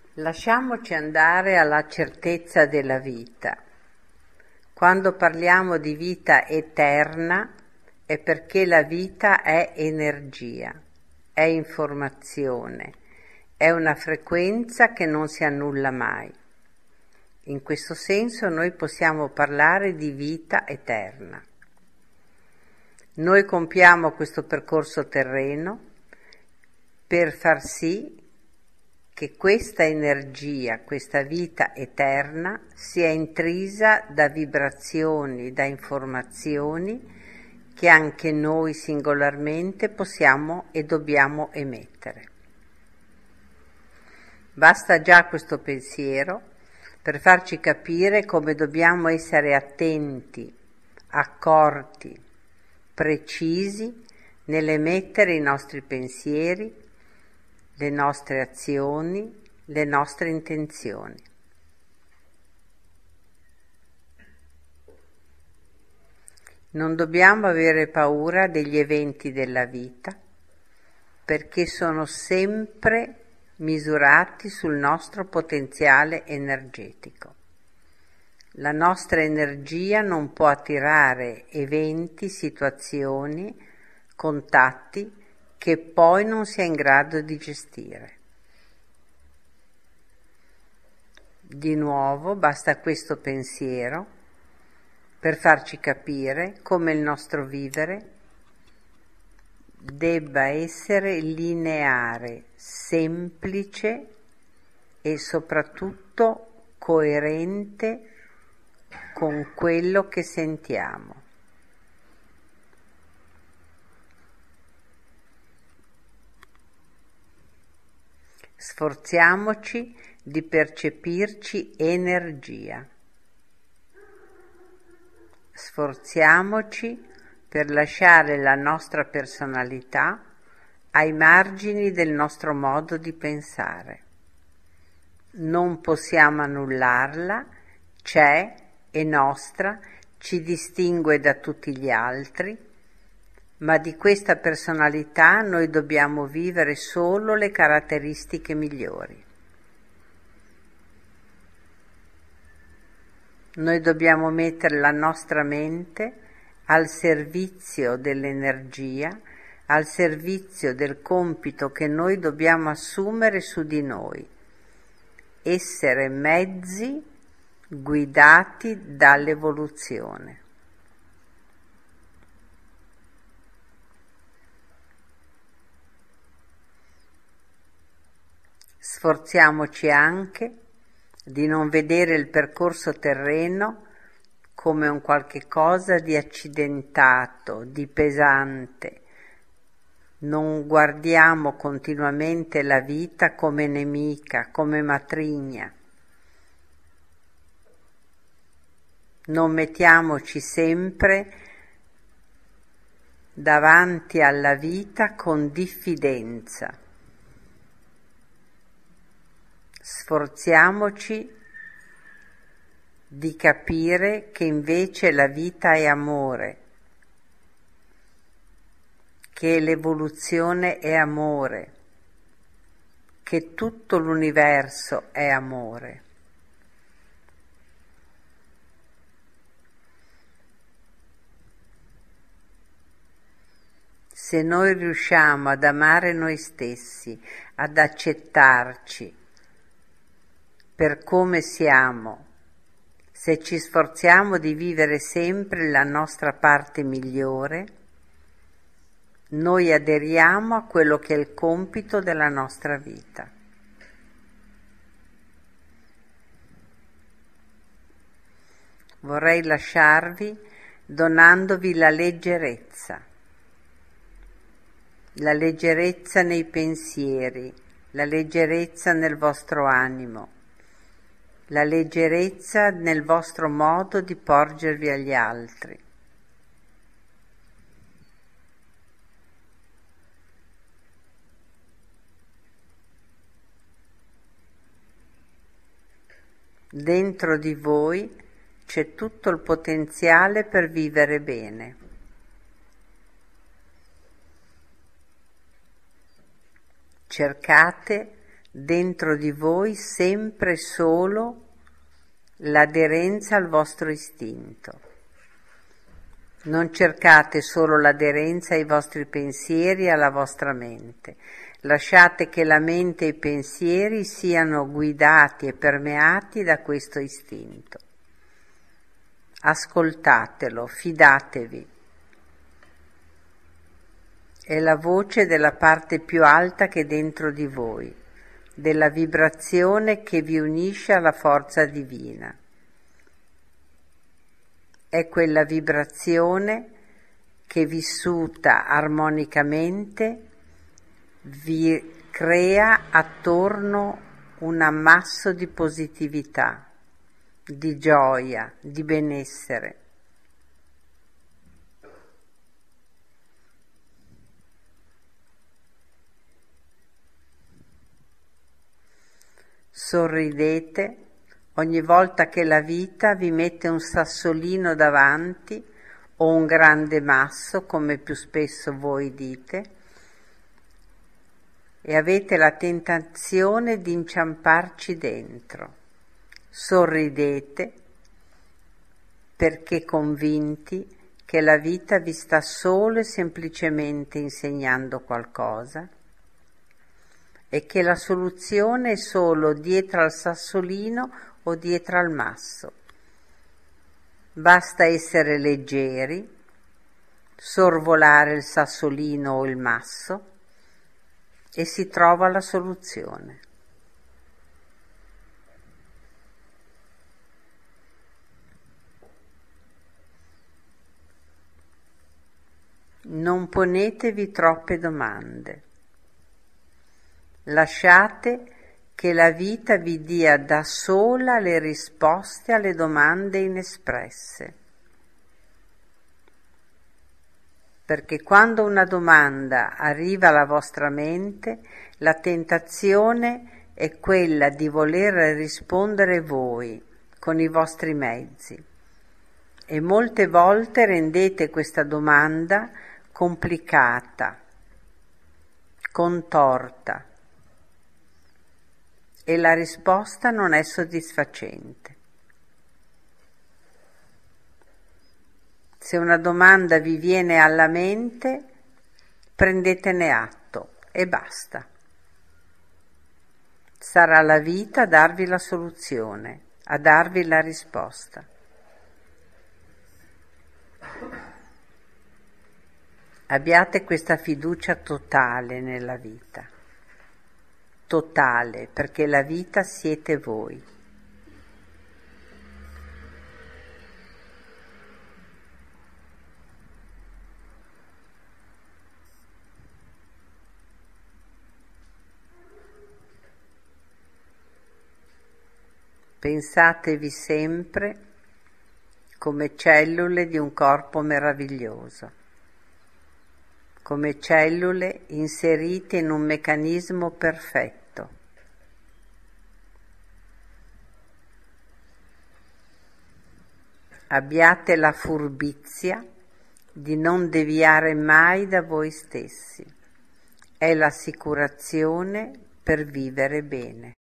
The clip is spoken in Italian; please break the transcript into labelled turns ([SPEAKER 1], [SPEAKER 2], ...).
[SPEAKER 1] Lasciamoci andare alla certezza della vita. Quando parliamo di vita eterna è perché la vita è energia, è informazione, è una frequenza che non si annulla mai. In questo senso noi possiamo parlare di vita eterna. Noi compiamo questo percorso terreno per far sì che questa energia, questa vita eterna sia intrisa da vibrazioni, da informazioni che anche noi singolarmente possiamo e dobbiamo emettere. Basta già questo pensiero per farci capire come dobbiamo essere attenti, accorti, precisi nell'emettere i nostri pensieri, le nostre azioni, le nostre intenzioni. Non dobbiamo avere paura degli eventi della vita, perché sono sempre misurati sul nostro potenziale energetico. La nostra energia non può attirare eventi, situazioni, contatti che poi non si è in grado di gestire. Di nuovo basta questo pensiero per farci capire come il nostro vivere debba essere lineare, semplice e soprattutto coerente con quello che sentiamo. Sforziamoci di percepirci energia. Sforziamoci per lasciare la nostra personalità ai margini del nostro modo di pensare. Non possiamo annullarla, c'è, è nostra, ci distingue da tutti gli altri, ma di questa personalità noi dobbiamo vivere solo le caratteristiche migliori. Noi dobbiamo mettere la nostra mente al servizio dell'energia, al servizio del compito che noi dobbiamo assumere su di noi, essere mezzi guidati dall'evoluzione. Sforziamoci anche di non vedere il percorso terreno come un qualche cosa di accidentato, di pesante. Non guardiamo continuamente la vita come nemica, come matrigna. Non mettiamoci sempre davanti alla vita con diffidenza. Sforziamoci di capire che invece la vita è amore, che l'evoluzione è amore, che tutto l'universo è amore. Se noi riusciamo ad amare noi stessi, ad accettarci per come siamo, se ci sforziamo di vivere sempre la nostra parte migliore, noi aderiamo a quello che è il compito della nostra vita. Vorrei lasciarvi donandovi la leggerezza nei pensieri, la leggerezza nel vostro animo, la leggerezza nel vostro modo di porgervi agli altri. Dentro di voi c'è tutto il potenziale per vivere bene. Cercate dentro di voi sempre solo l'aderenza al vostro istinto. Non cercate solo l'aderenza ai vostri pensieri e alla vostra mente. Lasciate che la mente e i pensieri siano guidati e permeati da questo istinto. Ascoltatelo, fidatevi. È la voce della parte più alta che è dentro di voi, della vibrazione che vi unisce alla forza divina. È quella vibrazione che, vissuta armonicamente, vi crea attorno un ammasso di positività, di gioia, di benessere. Sorridete ogni volta che la vita vi mette un sassolino davanti o un grande masso, come più spesso voi dite, e avete la tentazione di inciamparci dentro. Sorridete perché convinti che la vita vi sta solo e semplicemente insegnando qualcosa e che la soluzione è solo dietro al sassolino o dietro al masso. Basta essere leggeri, sorvolare il sassolino o il masso e si trova la soluzione. Non ponetevi troppe domande. Lasciate che la vita vi dia da sola le risposte alle domande inespresse. Perché quando una domanda arriva alla vostra mente, la tentazione è quella di voler rispondere voi con i vostri mezzi. E molte volte rendete questa domanda complicata, contorta, e la risposta non è soddisfacente. Se una domanda vi viene alla mente, prendetene atto e basta. Sarà la vita a darvi la soluzione, a darvi la risposta. Abbiate questa fiducia totale nella vita. Totale, perché la vita siete voi. Pensatevi sempre come cellule di un corpo meraviglioso, come cellule inserite in un meccanismo perfetto. Abbiate la furbizia di non deviare mai da voi stessi. È l'assicurazione per vivere bene.